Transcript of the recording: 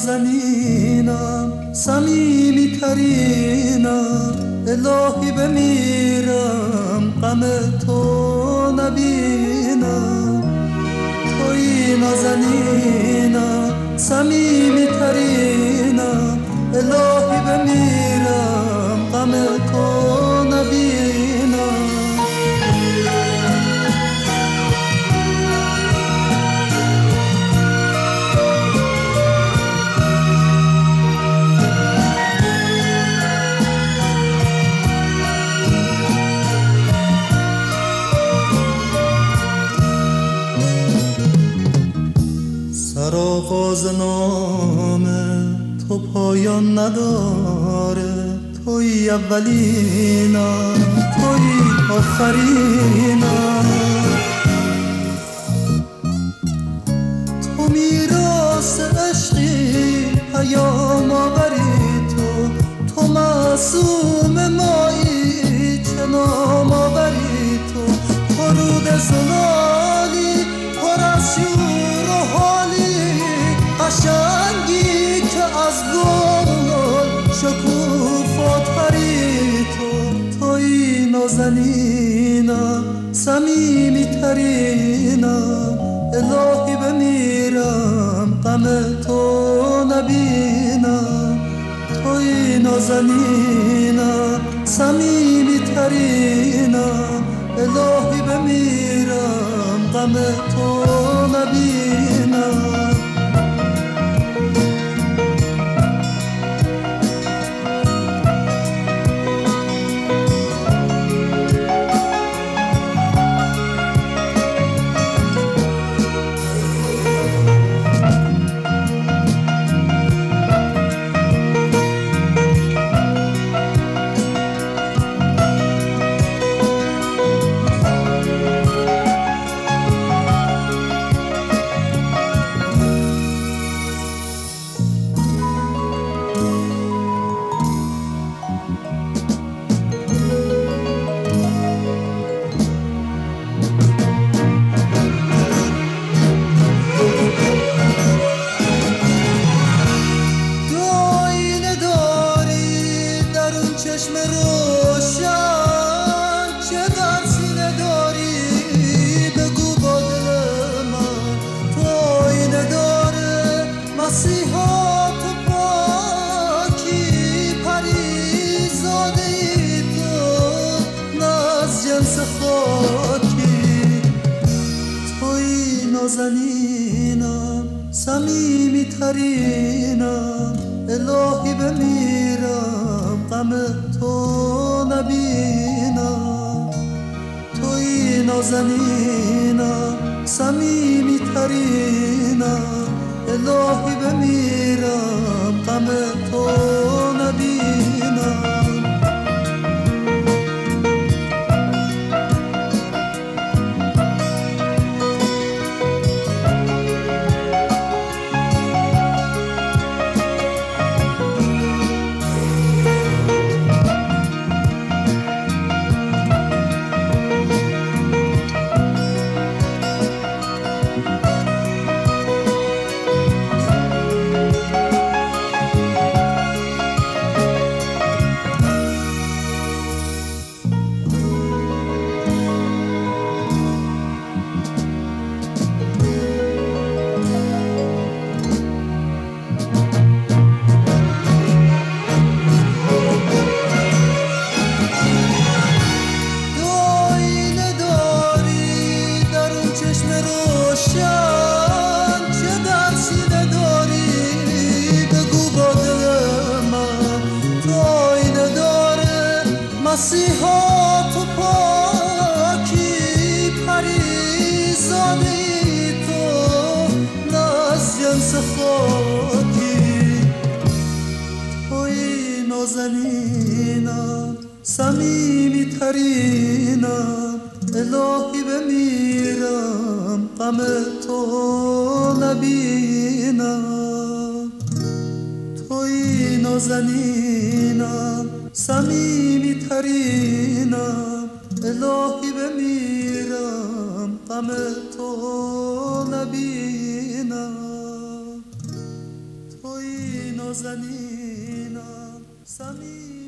نازنینم صمیمی ترینم الهی بمیرم غم تو نبینم توی نازنینم صمیمی ترینم الهی بمیرم غم تو نبینم سرآغاز نامه تو پایان نداره توی اولینم توی آخرینم تو میراث عشقی پیام آوری تو معصوم مایی چه نام آوری تو فرود زلالی پر از شور و حالی قشنگی که از گل شکوفاتری توی نازنینم صمیمی ترینم الهی بمیرم غم تو نبینم توی نازنینم صمیمی ترینم الهی بمیرم غم تو نبینم چشم روشن چه در سینه داری بگو با دل من تو آینه داره مسیحا تو پاکی پریزاده ای تو نه از جنس خاکی توی نازنینم صمیمی ترینم الهی بمیرم غم تو نبینم توی نازنینم صمیمی ترینم الهی بمیرم غم تو نبینم مسیحا تو پاکی پریزاده ای تو نه از جنس خاکی توی نازنینم صمیمی ترینم الهی بمیرم غم تو نبینم توی نازنینم صمیمی ترینم الهی بمیرم غم تو نبینم توی نازنینم صمیمی